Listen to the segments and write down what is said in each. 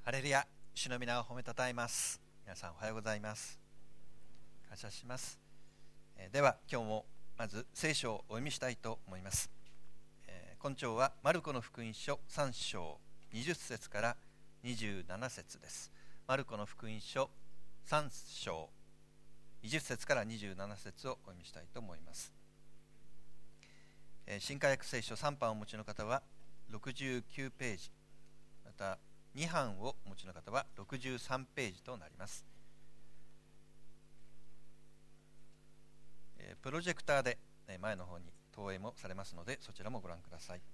ハレルヤ、主の皆を褒めたたえます。皆さんおはようございます。感謝します。では今日もまず聖書をお読みしたいと思います。今朝はマルコの福音書3章20節から27節です。マルコの福音書3章20節から27節をお読みしたいと思います。新化訳聖書3版をお持ちの方は69ページ、また2版をお持ちの方は63ページとなります。プロジェクターで前の方に投影もされますので、そちらもご覧ください。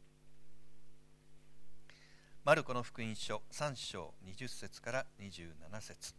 マルコの福音書3章20節から27節。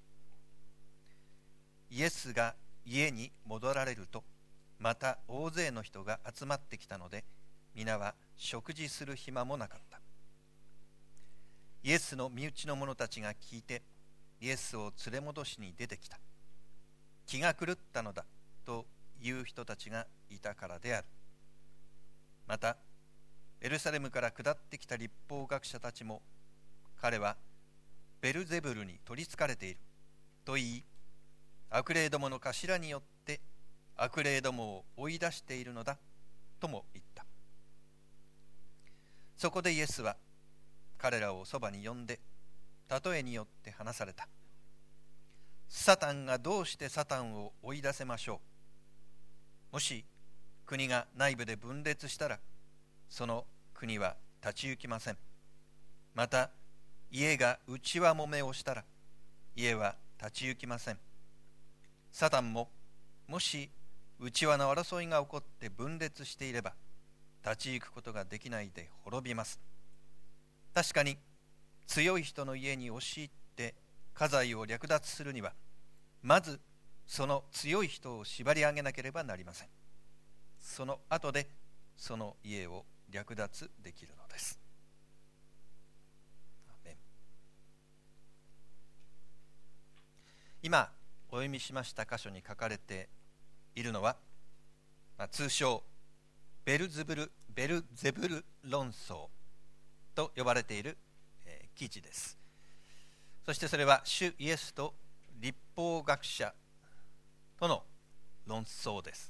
イエスが家に戻られると、また大勢の人が集まってきたので、皆は食事する暇もなかった。イエスの身内の者たちが聞いて、イエスを連れ戻しに出てきた。気が狂ったのだという人たちがいたからである。またエルサレムから下ってきた律法学者たちも、彼はベルゼブルに取りつかれていると言い、悪霊どもの頭によって悪霊どもを追い出しているのだとも言った。そこでイエスは彼らをそばに呼んで、例えによって話された。サタンがどうしてサタンを追い出せましょう。もし国が内部で分裂したら、その国は立ち行きません。また家が内輪もめをしたら、家は立ち行きません。サタンももし内輪の争いが起こって分裂していれば、立ち行くことができないで滅びます。確かに強い人の家に押し入って家財を略奪するには、まずその強い人を縛り上げなければなりません。その後でその家を略奪できるのです。アメン。今お読みしました箇所に書かれているのは、通称ベルゼブル論争と呼ばれている記事です。そしてそれは主イエスと律法学者との論争です。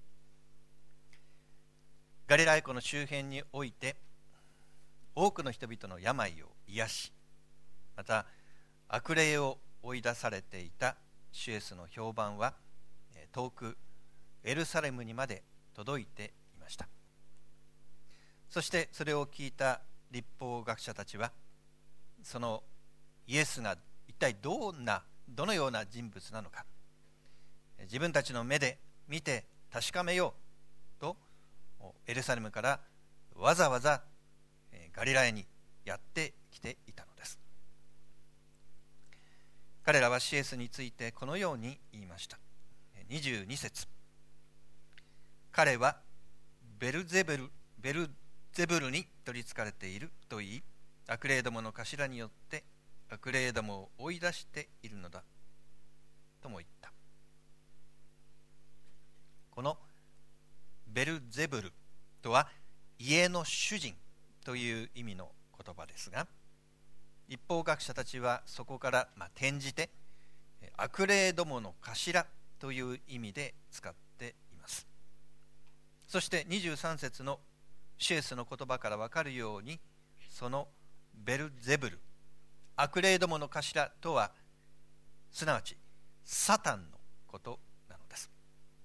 ガリラヤ湖の周辺において、多くの人々の病を癒し、また悪霊を追い出されていた主イエスの評判は遠くエルサレムにまで届いていました。そしてそれを聞いた律法学者たちは、そのイエスが一体どのような人物なのか、自分たちの目で見て確かめようと、エルサレムからわざわざガリラヤにやってきていたのです。彼らはシエスについてこのように言いました。22節。彼はベルゼブルに取りつかれていると言い、悪霊どもの頭によって悪霊どもを追い出しているのだとも言った。このベルゼブルとは家の主人という意味の言葉ですが、律法学者たちはそこから転じて悪霊どもの頭という意味で使っています。そして23節のシエスの言葉から分かるように、そのベルゼブル、悪霊どもの頭とは、すなわちサタンのことなのです。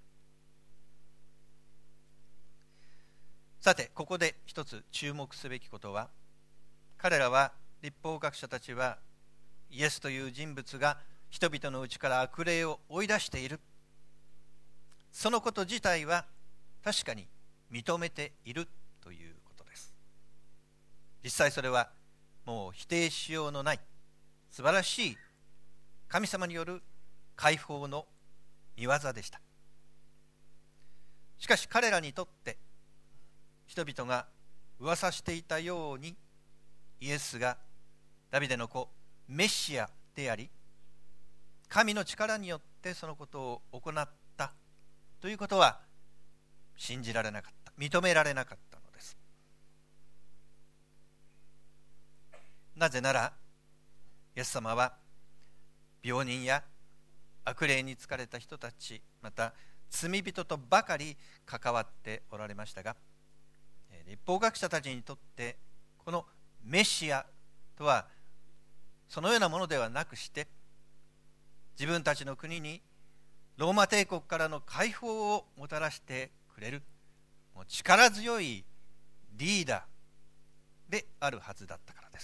さて、ここで一つ注目すべきことは、彼らは律法学者たちはイエスという人物が人々のうちから悪霊を追い出している、そのこと自体は確かに認めているということです。実際それはもう否定しようのない素晴らしい神様による解放の御業でした。しかし彼らにとって、人々が噂していたようにイエスがダビデの子メシアであり、神の力によってそのことを行ったということは信じられなかった、認められなかったのです。なぜならイエス様は病人や悪霊に疲れた人たち、また罪人とばかり関わっておられましたが、律法学者たちにとってこのメシアとはそのようなものではなくして、自分たちの国にローマ帝国からの解放をもたらしてくれるもう力強いリーダーであるはずだったからです。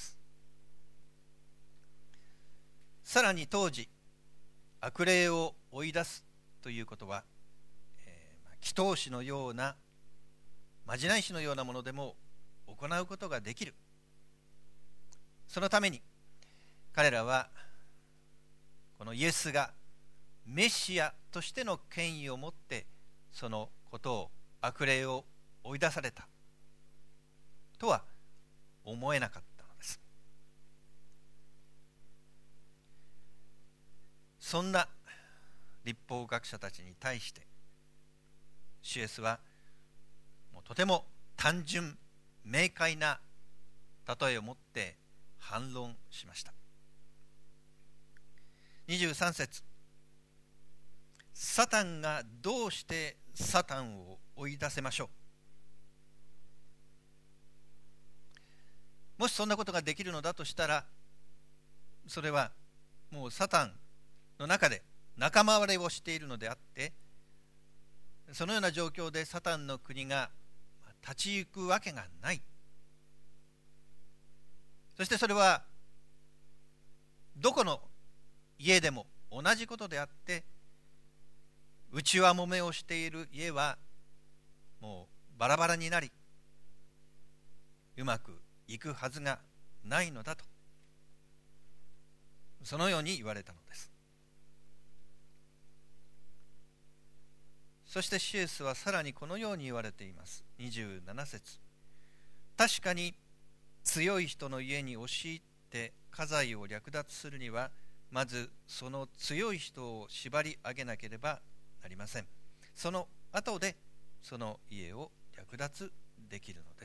さらに当時、悪霊を追い出すということは、祈祷師のようなまじない師のようなものでも行うことができる。そのために彼らはこのイエスがメシアとしての権威を持ってそのことを、悪霊を追い出されたとは思えなかったのです。そんな律法学者たちに対して主イエスはもうとても単純明快な例えを持って反論しました。23節、サタンがどうしてサタンを追い出せましょう。もしそんなことができるのだとしたら、それはもうサタンの中で仲間割れをしているのであって、そのような状況でサタンの国が立ち行くわけがない。そしてそれはどこの家でも同じことであって、内輪もめをしている家はもうバラバラになり、うまくいくはずがないのだと、そのように言われたのです。そしてシエスはさらにこのように言われています。27節、確かに強い人の家に押し入って家財を略奪するには、まずその強い人を縛り上げなければなりません。その後でその家を略奪できるのです。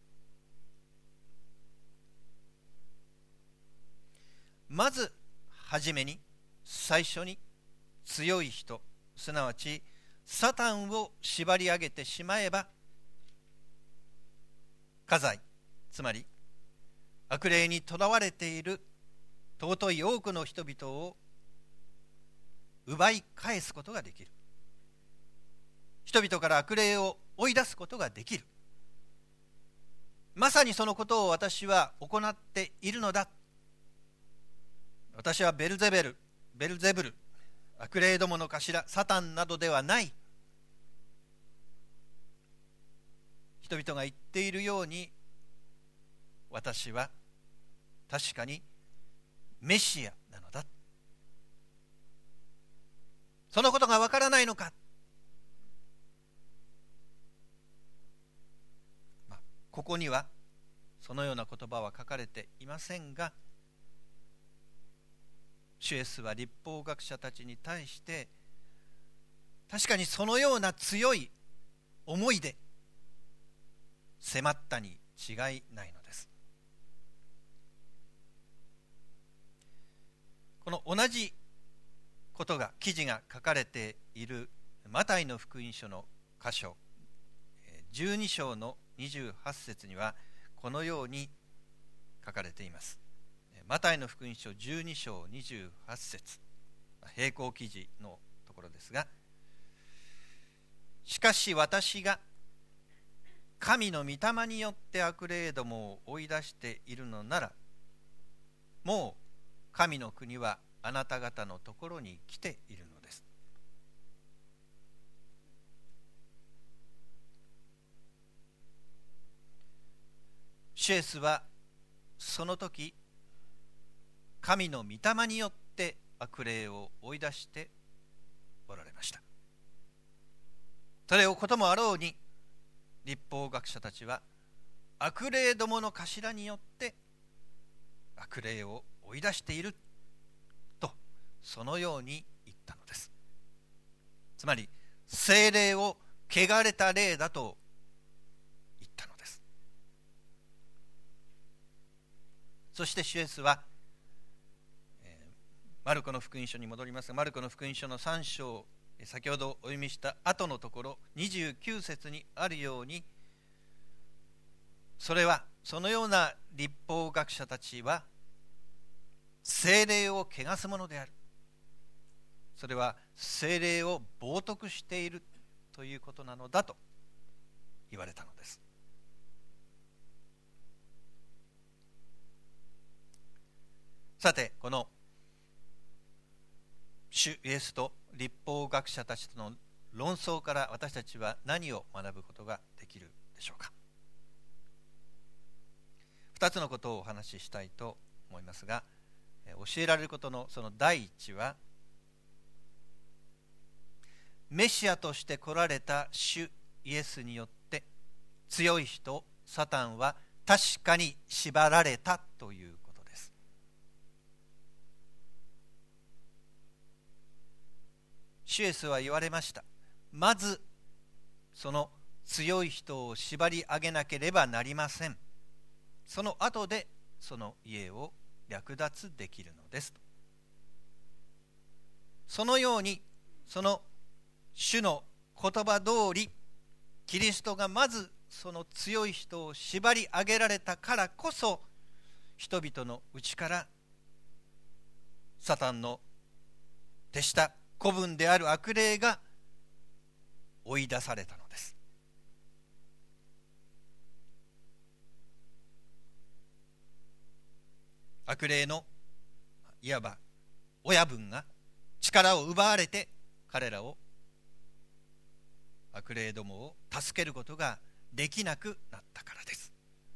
まずはじめに、最初に強い人、すなわちサタンを縛り上げてしまえば、家財、つまり悪霊にとらわれている尊い多くの人々を奪い返すことができる。人々から悪霊を追い出すことができる。まさにそのことを私は行っているのだ。私はベルゼブル、悪霊どもの頭、サタンなどではない。人々が言っているように、私は確かにメシアなのだ。そのことがわからないのか。ここにはそのような言葉は書かれていませんが、主イエスは律法学者たちに対して確かにそのような強い思いで迫ったに違いないのです。この同じことが、記事が書かれているマタイの福音書の箇所12章の28節にはこのように書かれています。マタイの福音書12章28節、並行記事のところですが、しかし私が神の御霊によって悪霊どもを追い出しているのなら、もう神の国はあなた方のところに来ているのです。シエスはその時、神の御霊によって悪霊を追い出しておられました。それをこともあろうに、律法学者たちは悪霊どもの頭によって悪霊を追い出していると、そのように言ったのです。つまり聖霊を汚れた霊だと言ったのです。そして主イエスはマルコの福音書に戻りますが、マルコの福音書の3章、先ほどお読みした後のところ29節にあるように、それはそのような律法学者たちは聖霊を汚すものである、それは聖霊を冒涜しているということなのだと言われたのです。さて、この主イエスと律法学者たちとの論争から私たちは何を学ぶことができるでしょうか。2つのことをお話ししたいと思いますが、教えられることのその第一は、メシアとして来られた主イエスによって強い人サタンは確かに縛られたということです。主イエスは言われました。まずその強い人を縛り上げなければなりません。その後でその家を略奪できるのです。そのように、その主の言葉通り、キリストがまずその強い人を縛り上げられたからこそ、人々のうちからサタンの手下子分である悪霊が追い出されたのです。悪霊のいわば親分が力を奪われて、彼らを悪霊どもを助けることができなくなったからです。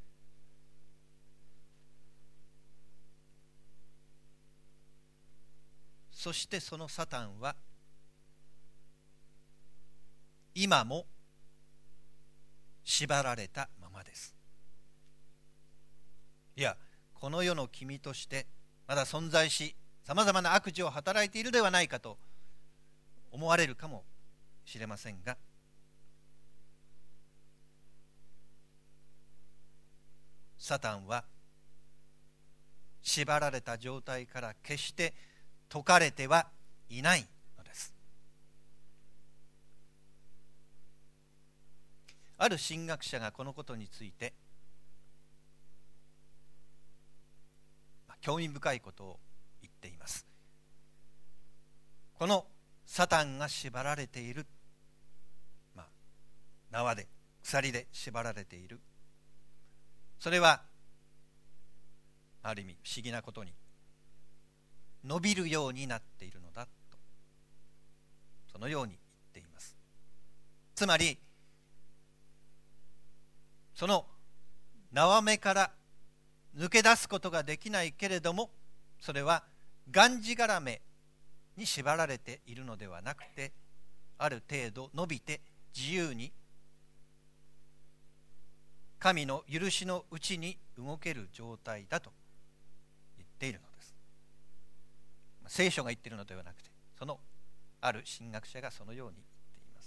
そしてそのサタンは今も縛られたままです。いや、この世の君としてまだ存在し、さまざまな悪事を働いているではないかと思われるかもしれませんが、サタンは縛られた状態から決して解かれてはいないのです。ある神学者がこのことについて興味深いことを言っています。このサタンが縛られている、縄で鎖で縛られている、それはある意味不思議なことに伸びるようになっているのだと、そのように言っています。つまりその縄目から抜け出すことができないけれども、それはがんじがらめに縛られているのではなくて、ある程度伸びて自由に神の許しのうちに動ける状態だと言っているのです。聖書が言っているのではなくて、そのある神学者がそのように言っています。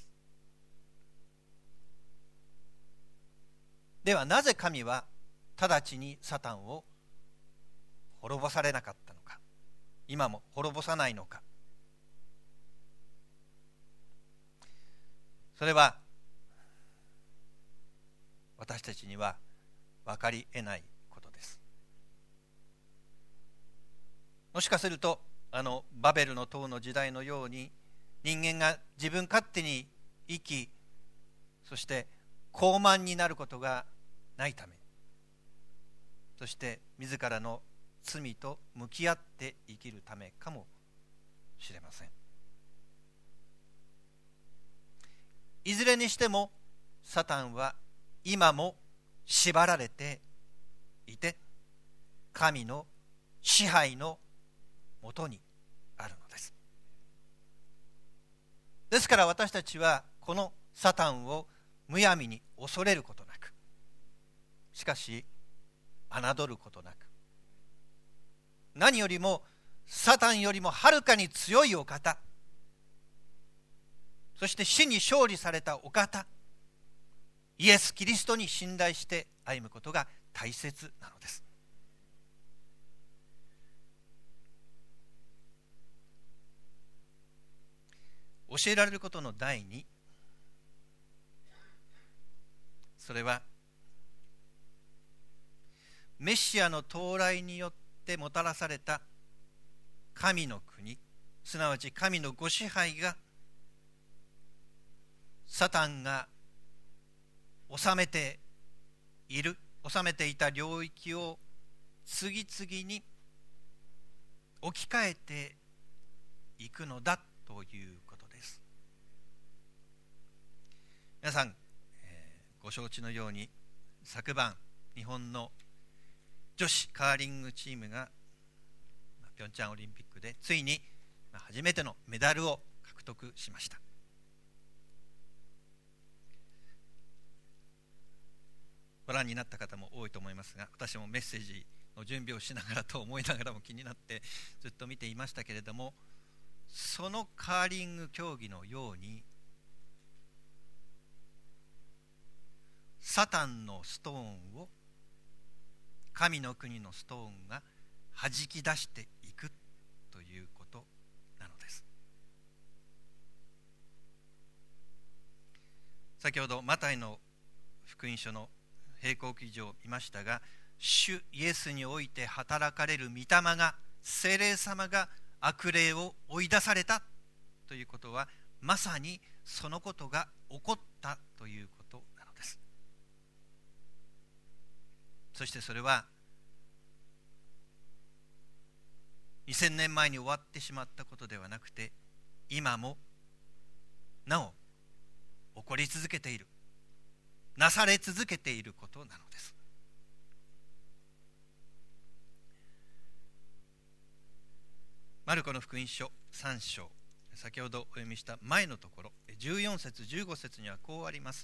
ではなぜ神は直ちにサタンを滅ぼされなかったのか、今も滅ぼさないのか。それは私たちには分かり得ないことです。もしかするとバベルの塔の時代のように、人間が自分勝手に生き、そして傲慢になることがないため、そして自らの罪と向き合って生きるためかもしれません。いずれにしてもサタンは今も縛られていて、神の支配のもとにあるのです。ですから私たちはこのサタンをむやみに恐れることなく、しかし侮ることなく、何よりもサタンよりもはるかに強いお方、そして死に勝利されたお方、イエス・キリストに信頼して歩むことが大切なのです。 教えられることの第2、それはメシアの到来によってもたらされた神の国、すなわち神のご支配がサタンが治めていた領域を次々に置き換えていくのだということです。皆さん、ご承知のように昨晩日本の女子カーリングチームがピョンチャンオリンピックでついに初めてのメダルを獲得しました。ご覧になった方も多いと思いますが、私もメッセージの準備をしながらと思いながらも気になってずっと見ていましたけれども、そのカーリング競技のようにサタンのストーンを神の国のストーンが弾き出していくということなのです。先ほどマタイの福音書の並行記事を見ましたが、主イエスにおいて働かれる御霊が、聖霊様が悪霊を追い出されたということは、まさにそのことが起こったということなのです。そしてそれは2000年前に終わってしまったことではなくて、今もなお起こり続けている、なされ続けていることなのです。マルコの福音書3章、先ほどお読みした前のところ、14節15節にはこうあります。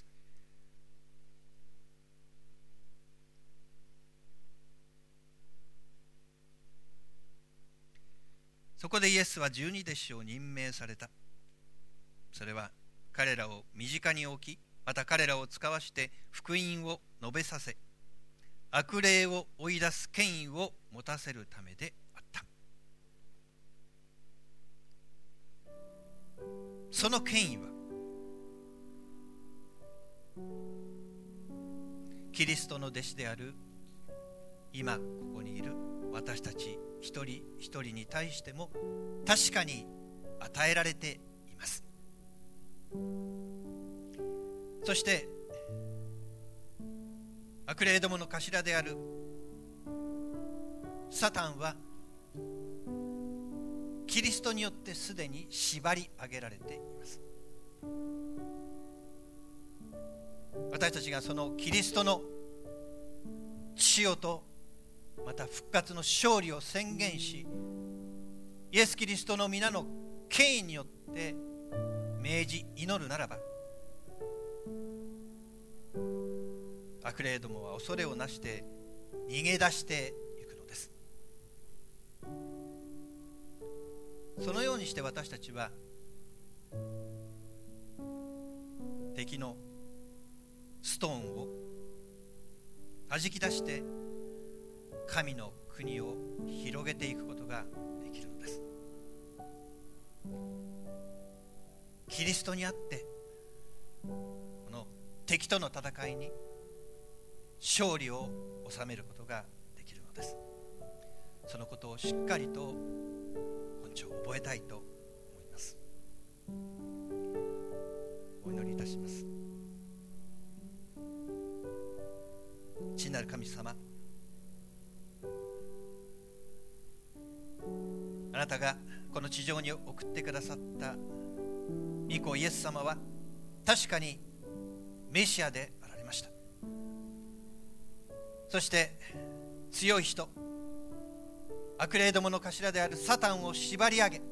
そこでイエスは12弟子を任命された。それは彼らを身近に置き、また彼らを使わして福音を述べさせ、悪霊を追い出す権威を持たせるためであった。その権威はキリストの弟子である今ここにいる私たち一人一人に対しても確かに与えられています。そして悪霊どもの頭であるサタンはキリストによってすでに縛り上げられています。私たちがそのキリストの死をとまた復活の勝利を宣言し、イエス・キリストの皆の権威によって命じ祈るならば、悪霊どもは恐れをなして逃げ出していくのです。そのようにして私たちは敵のストーンを弾き出して神の国を広げていくことができるのです。キリストにあってこの敵との戦いに勝利を収めることができるのです。そのことをしっかりと本庁覚えたいと思います。お祈りいたします。父なる神様、あなたがこの地上に送ってくださった御子イエス様は確かにメシアであられました。そして強い人、悪霊どもの頭であるサタンを縛り上げ、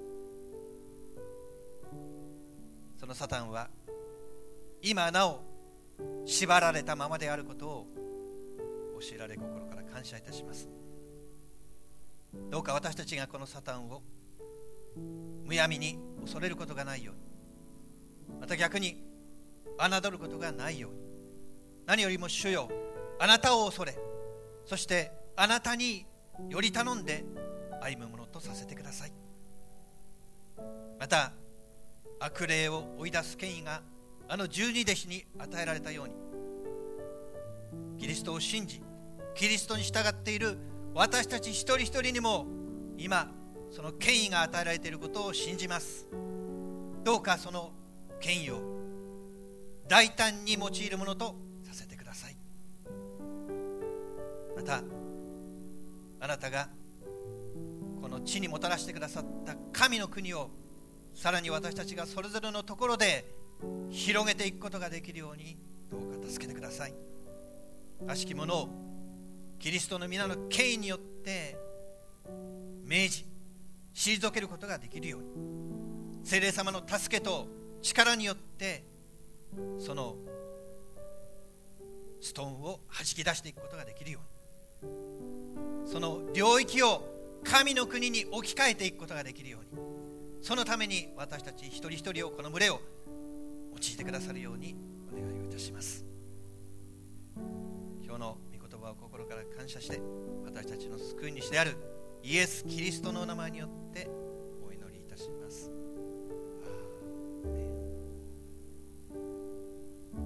そのサタンは今なお縛られたままであることを教えられ心から感謝いたします。どうか私たちがこのサタンをむやみに恐れることがないように、また逆に侮ることがないように、何よりも主よ、あなたを恐れ、そしてあなたにより頼んで歩むものとさせてください。また悪霊を追い出す権威があの十二弟子に与えられたように、キリストを信じキリストに従っている私たち一人一人にも今その権威が与えられていることを信じます。どうかその権威を大胆に用いるものとさせてください。またあなたがこの地にもたらしてくださった神の国をさらに私たちがそれぞれのところで広げていくことができるようにどうか助けてください。悪しき者をキリストの皆の権威によって命じ退けることができるように、聖霊様の助けと力によってそのストーンを弾き出していくことができるように、その領域を神の国に置き換えていくことができるように、そのために私たち一人一人を、この群れを用いてくださるようにお願いをいたします。今日の御言葉を心から感謝して、私たちの救い主であるイエス・キリストの名前によって